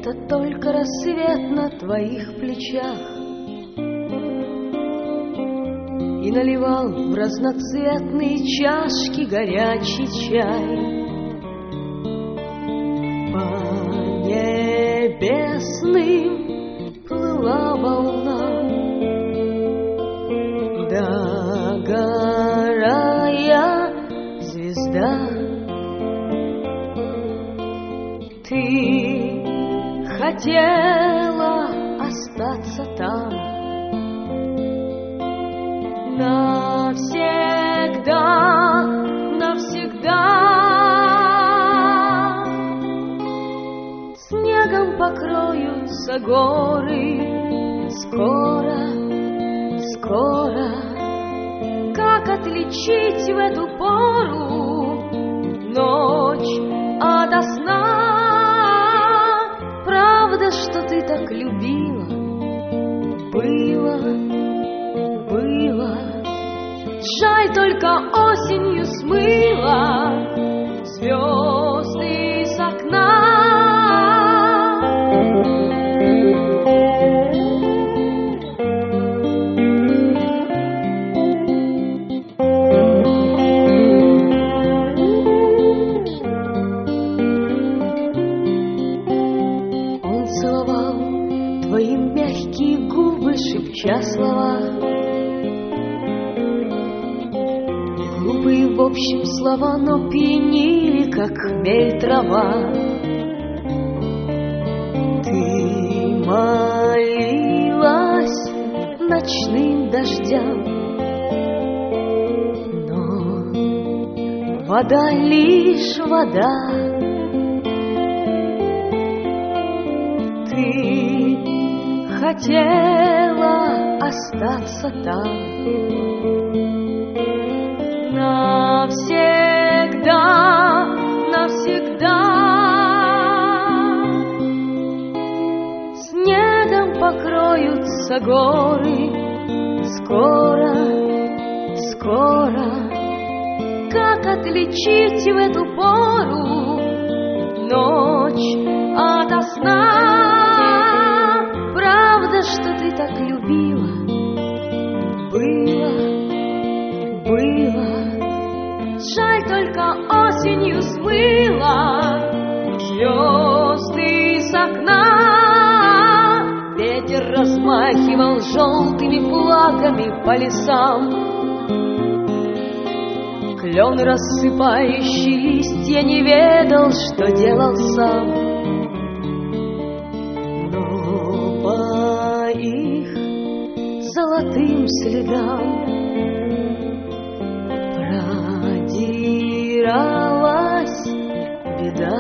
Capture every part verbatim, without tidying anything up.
Это только рассвет на твоих плечах, и наливал в разноцветные чашки горячий чай. По небесным плыла волна, догорая звезда. Ты хотела остаться там навсегда, навсегда. Снегом покроются горы скоро, скоро. Как отличить в эту пору ночь ото сна? Правда, что ты так любила, было, было. Жаль, только осенью смыла звезды с окна. Твои мягкие губы, шепча слова, глупые в общем слова, но пьянили, как хмель трава. Ты молилась ночным дождям, но вода лишь вода. Ты хотела остаться там навсегда, навсегда. Снегом покроются горы скоро, скоро. Как отличить в эту пору ночь ото сна? Правда, что ты так любила, было, было. Жаль, только осенью смыла звезды с окна. Ветер размахивал желтыми флагами по лесам, клен, рассыпающий листья, не ведал, что делал сам. Золотым следам продиралась беда.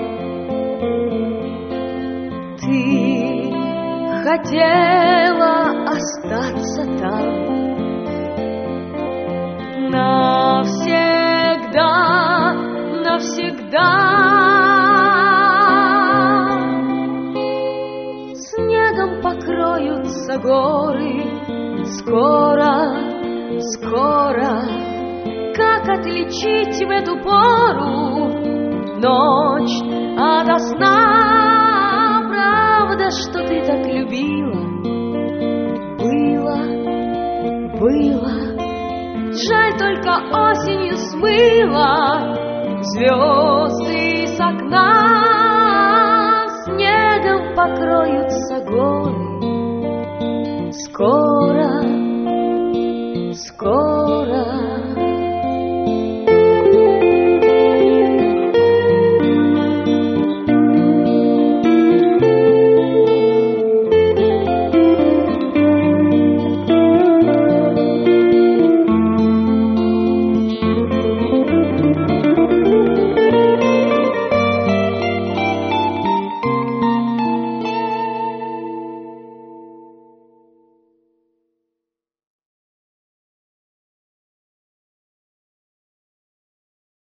Ты хотела остаться там навсегда, навсегда. Снегом покроются горы скоро, скоро. Как отличить в эту пору ночь ото сна? Правда, что ты так любила, было, было. Жаль, только осенью смыла звезды с окна. Снегом покроются горы скоро.